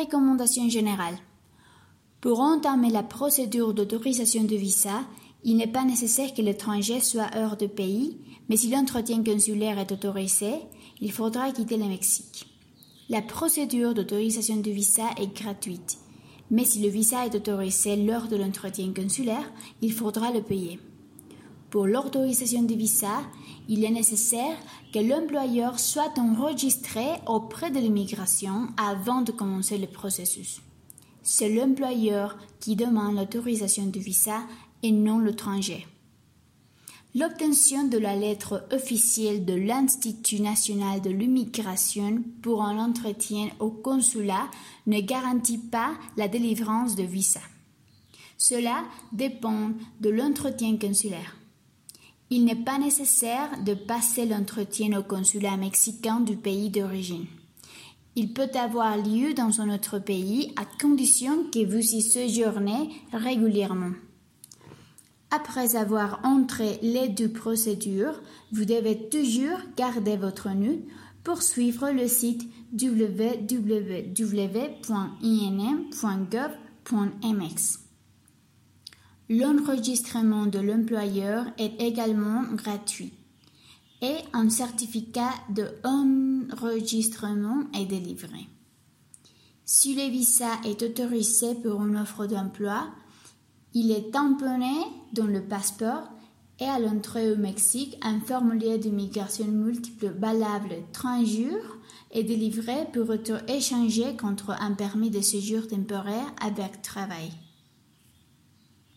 Recommandations générales. Pour entamer la procédure d'autorisation de visa, il n'est pas nécessaire que l'étranger soit hors de pays, mais si l'entretien consulaire est autorisé, il faudra quitter le Mexique. La procédure d'autorisation de visa est gratuite, mais si le visa est autorisé lors de l'entretien consulaire, il faudra le payer. Pour l'autorisation de visa, il est nécessaire que l'employeur soit enregistré auprès de l'immigration avant de commencer le processus. C'est l'employeur qui demande l'autorisation de visa et non l'étranger. L'obtention de la lettre officielle de l'Institut national de l'immigration pour un entretien au consulat ne garantit pas la délivrance de visa. Cela dépend de l'entretien consulaire. Il n'est pas nécessaire de passer l'entretien au consulat mexicain du pays d'origine. Il peut avoir lieu dans un autre pays à condition que vous y séjournez régulièrement. Après avoir entré les deux procédures, vous devez toujours garder votre nom pour suivre le site www.inn.gov.mx. L'enregistrement de l'employeur est également gratuit et un certificat d'enregistrement est délivré. Si le visa est autorisé pour une offre d'emploi, il est tamponné dans le passeport et à l'entrée au Mexique, un formulaire d'immigration multiple valable 30 jours est délivré pour être échangé contre un permis de séjour temporaire avec travail.